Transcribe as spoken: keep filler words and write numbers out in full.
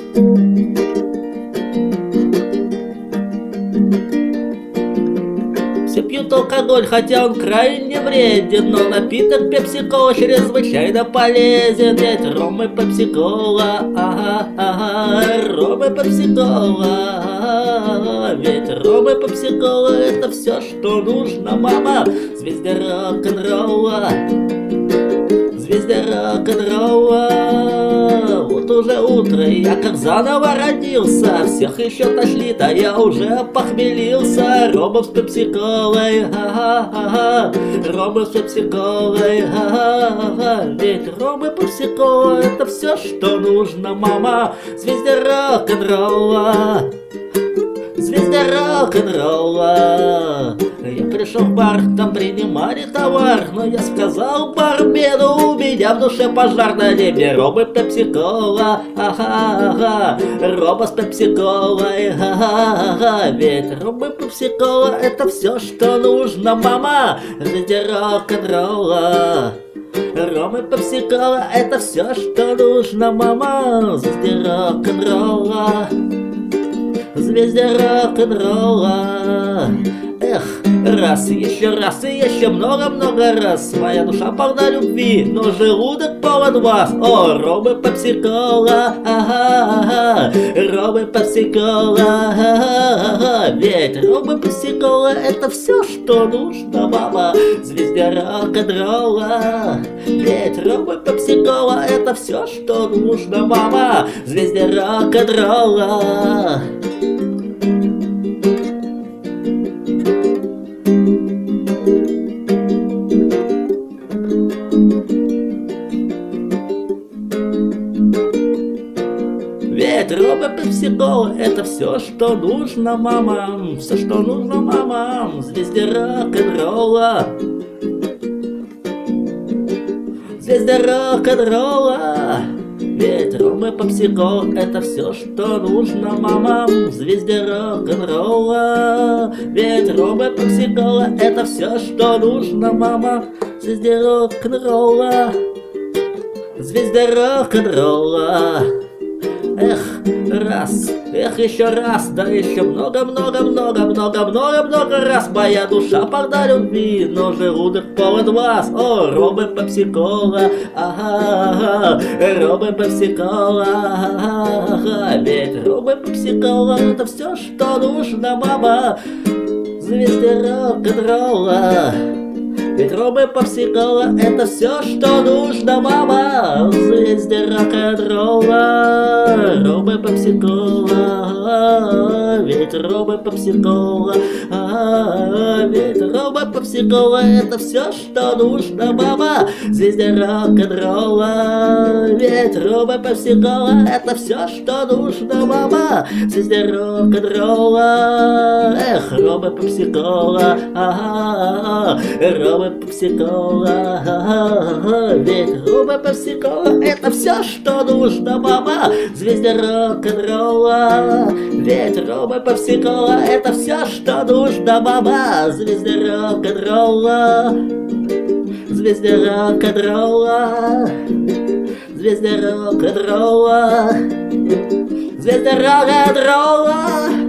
Все пьют алкоголь, хотя он крайне вреден, но напиток пепси-кола чрезвычайно полезен. Ведь ром и пепси-кола, ага, ага, ром и пепси-кола, ага, ведь ром и пепси-кола — это все, что нужно, мама, звезде рок-н-ролла, звезде рок-н-ролла. Вот уже утро, и я как заново родился. Всех еще тошнит, а я уже похмелился. Рома с пепси-колой, ха-ха-ха, Рома с пепси-колой, ха-ха-ха. Ведь Рома и пепси-кола — это все, что нужно, мама, звезде рок-н-ролла, звезде рок-н-ролла. Я пришел в бар, там принимали товар, но я сказал бармену: у меня в душе пожар, налей мне ром и пепси-кола, ага-ага, Рома с пепси-колой, ага-ага. Ведь ром и пепси-кола — это все, что нужно, мама, звезде рок-н-ролла. Ром и пепси-кола — это все, что нужно, мама, звезде рок-н-ролла, звезде рок-н-ролла. Эх, раз, еще раз и еще много-много раз моя душа полна любви, но желудок полон вас. О, ром и пепси-кола, ага-ага, ром и пепси-кола, ага-ага. Ведь ром и пепси-кола — это все, что нужно, мама, звезде рок-н-ролла. Ведь ром и пепси-кола — это все, что нужно, мама, звезде рок-н-ролла. Ведь ром и пепси-кола — это все, что нужно, мама, все, что нужно, мама, звезде рок-н-ролла, звезде рок-н-ролла. Ведь ром и пепси-кола — это все, что нужно, мама, звезде рок-н-ролла. Ведь ром и пепси-кола — это все, что нужно, мама, звезде рок-н-ролла, звезде рок-н-ролла. Эх, раз, эх, еще раз, да еще много-много-много-много-много-много раз моя душа полна любви, но желудок полон вас. О, ром и пепси-кола, ага-ага, ром и пепси-кола, ага-ага. Ведь ром и пепси-кола — это все, что нужно, мама, звезде рок-н-ролла. Ведь ром и пепси-кола — это все, что нужно, мама, звезде рок-н-ролла. Ром и пепси-кола, ведь ром и пепси-кола, ведь ром и пепси-кола — это все, что нужно, мама, звезде рок-н-ролла. Ведь ром и пепси-кола — это все, что нужно, мама, звезде рок-н-ролла. Эх, ром и пепси-кола, ага, ром и пепси-кола, ведь ром и пепси-кола — это все, что нужно, мама, звезде рок-н-ролла. Ведь ром и пепси-кола — это все, что нужно, мама, звезде рок-н-ролла, звезде рок-н-ролла, звезде рок-н-ролла, звезде рок-н-ролла.